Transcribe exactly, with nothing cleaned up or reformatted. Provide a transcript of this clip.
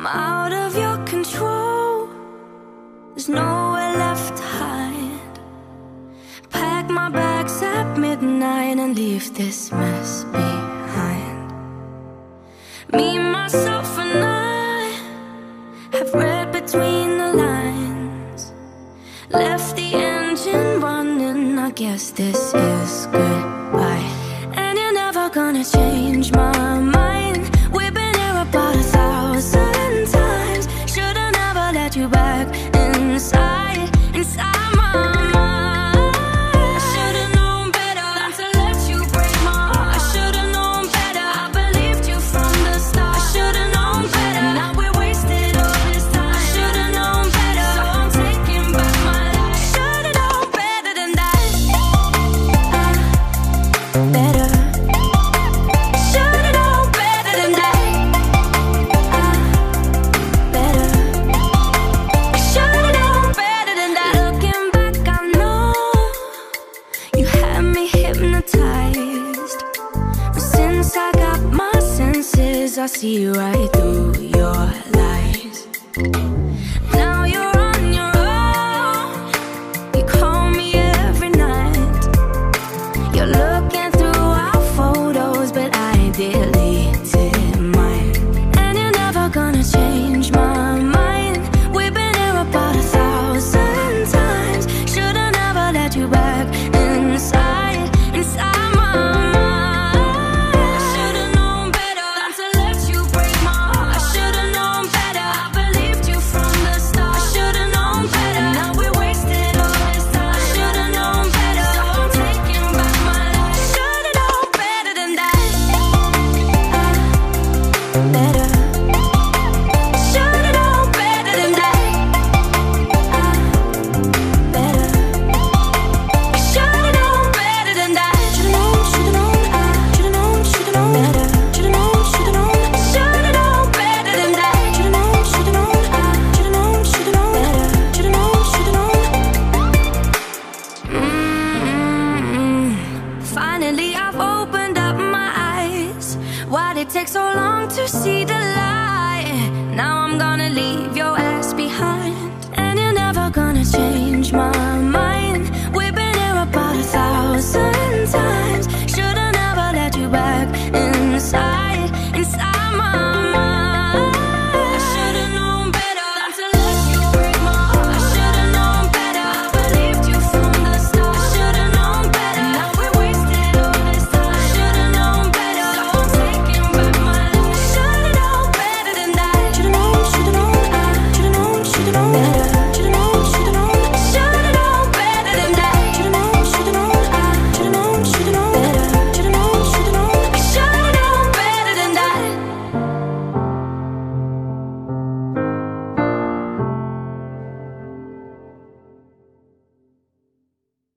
out of your control. There's nowhere left to hide. Pack my bags at midnight and leave this mess behind. Me, myself and I have read between the lines, left the engine running, I guess this is goodbye. And you're never gonna change my mind. We've been here about a thousand times. Should've never let you back inside, inside my mind. I should've known better than to let you break my heart. I should've known better, I believed you from the start. I should've known better, now we're wasted all this time. I should've known better, so I'm taking back my life. Should've known better than that. uh, Better. Should've known better than that. uh, Better. Should've known better than that. Looking back, I know you had me hypnotized, but since I got my senses, I see right through